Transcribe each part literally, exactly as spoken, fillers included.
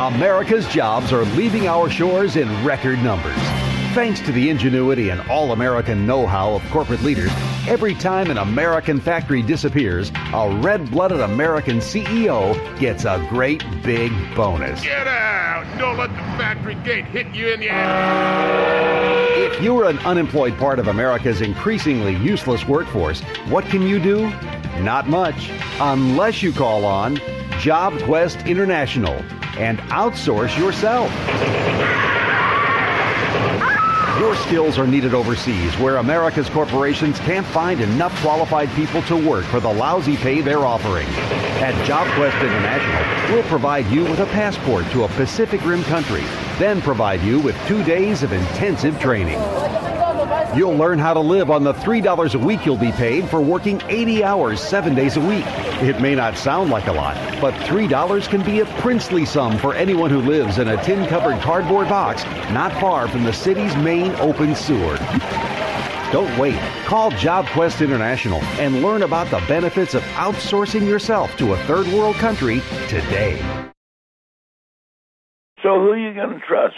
America's jobs are leaving our shores in record numbers. Thanks to the ingenuity and all-American know-how of corporate leaders, every time an American factory disappears, a red-blooded American C E O gets a great big bonus. Get out! Don't let the factory gate hit you in the ass! If you're an unemployed part of America's increasingly useless workforce, what can you do? Not much, unless you call on JobQuest International and outsource yourself. Your skills are needed overseas, where America's corporations can't find enough qualified people to work for the lousy pay they're offering. At JobQuest International, we'll provide you with a passport to a Pacific Rim country, then provide you with two days of intensive training. You'll learn how to live on the three dollars a week you'll be paid for working eighty hours, seven days a week. It may not sound like a lot, but three dollars can be a princely sum for anyone who lives in a tin-covered cardboard box not far from the city's main open sewer. Don't wait. Call JobQuest International and learn about the benefits of outsourcing yourself to a third world country today. So who are you going to trust?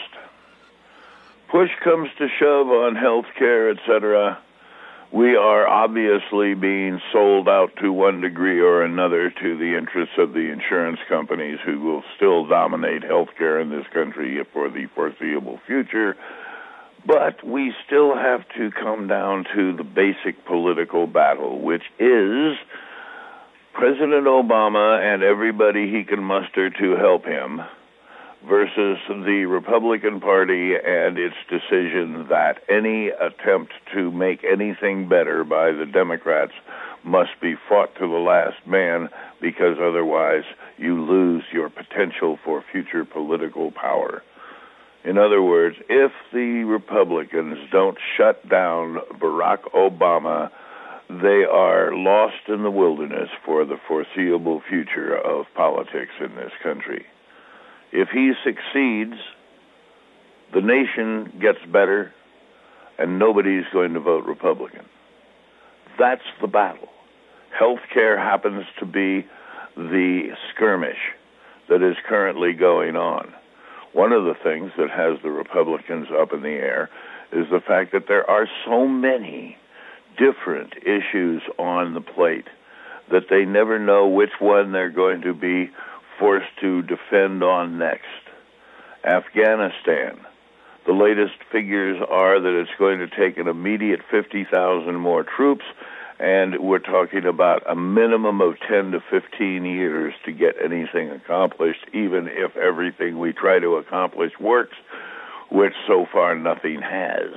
Push comes to shove on health care, et cetera. We are obviously being sold out to one degree or another to the interests of the insurance companies, who will still dominate health care in this country for the foreseeable future. But we still have to come down to the basic political battle, which is President Obama and everybody he can muster to help him versus the Republican Party and its decision that any attempt to make anything better by the Democrats must be fought to the last man, because otherwise you lose your potential for future political power. In other words, if the Republicans don't shut down Barack Obama, they are lost in the wilderness for the foreseeable future of politics in this country. If he succeeds, the nation gets better, and nobody's going to vote Republican. That's the battle. Health care happens to be the skirmish that is currently going on. One of the things that has the Republicans up in the air is the fact that there are so many different issues on the plate that they never know which one they're going to be forced to defend on next. Afghanistan. The latest figures are that it's going to take an immediate fifty thousand more troops, and we're talking about a minimum of ten to fifteen years to get anything accomplished, even if everything we try to accomplish works, which so far nothing has.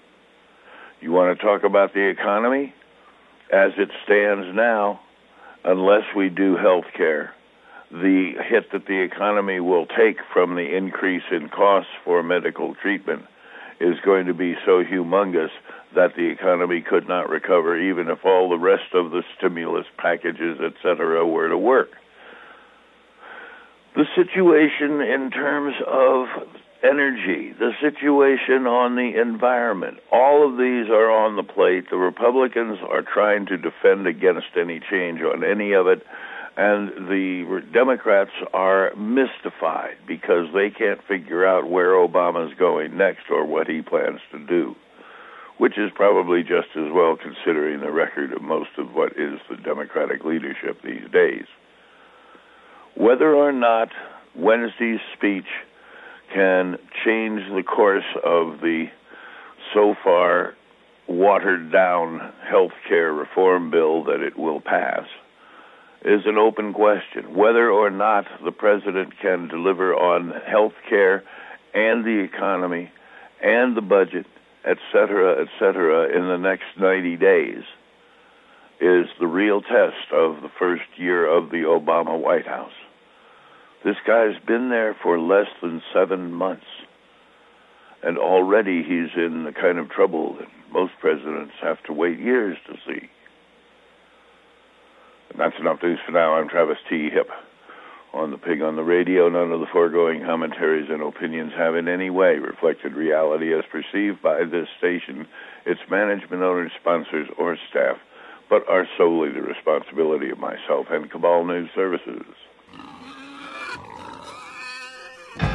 You want to talk about the economy? As it stands now, unless we do health care, the hit that the economy will take from the increase in costs for medical treatment is going to be so humongous that the economy could not recover, even if all the rest of the stimulus packages, et cetera, were to work. The situation in terms of energy, the situation on the environment, all of these are on the plate. The Republicans are trying to defend against any change on any of it, and the Democrats are mystified because they can't figure out where Obama's going next or what he plans to do, which is probably just as well considering the record of most of what is the Democratic leadership these days. Whether or not Wednesday's speech can change the course of the so far watered-down health care reform bill that it will pass is an open question. Whether or not the president can deliver on health care and the economy and the budget, et cetera, et cetera, in the next ninety days is the real test of the first year of the Obama White House. This guy's been there for less than seven months, and already he's in the kind of trouble that most presidents have to wait years to see. And that's enough news for now. I'm Travis T. Hipp. On the Pig on the Radio, none of the foregoing commentaries and opinions have in any way reflected reality as perceived by this station, its management, owners, sponsors, or staff, but are solely the responsibility of myself and Cabal News Services.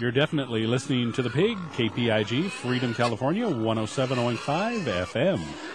You're definitely listening to The Pig, K P I G, Freedom, California, one oh seven point five F M.